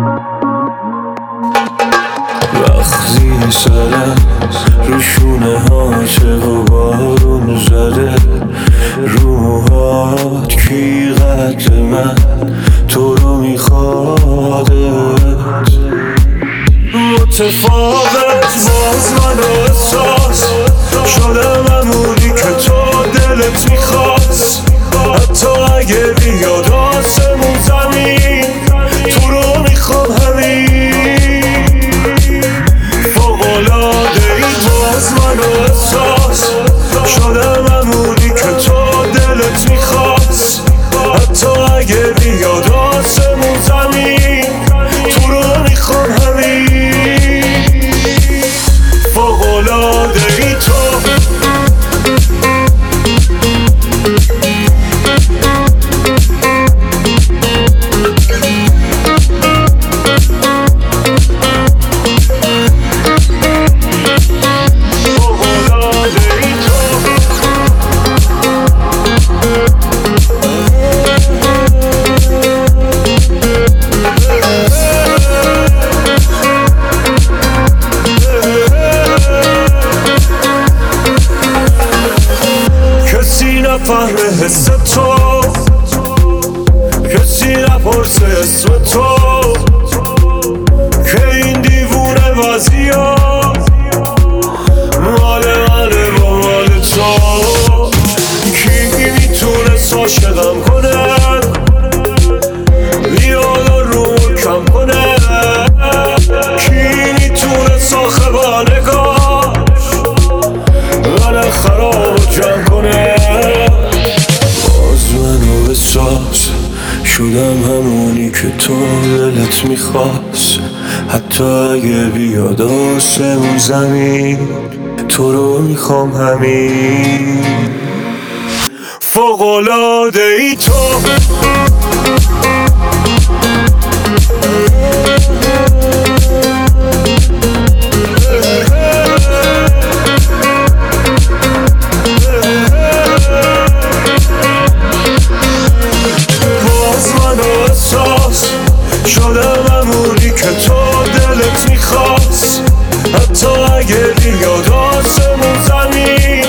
وقتی سرم رو شونه هاته و بارون زده رو موهات کی قد من تو رو میخوادت متفاوت باز من احساس شدم همونی که تو دلت میخواست حتی اگه بیاد آسمون زمین تو رو میخوام همین فوق‌العاده ای باز من احساس شدم همونی که تو دلت میخواست حتی اگه بیاد آسمون زمین تو رو میخوام همین فوق‌العاده ای تو نفهمه حس تو کسی نپرسه اسم تو که این دیوونه وزیا مال منه و مال تو کی میتونه عاشقم کنه بیاد و رو کم کنه کی میتونه صاحب نگاش من خراب جمع کنه احساس شدم همونی که تو دلت میخواست حتی اگه بیاد آسمون زمین تو رو میخوام همین فوق‌العاده ای تو شدم همونی که تو دلت میخواست حتی اگه بیاد آسمون زمین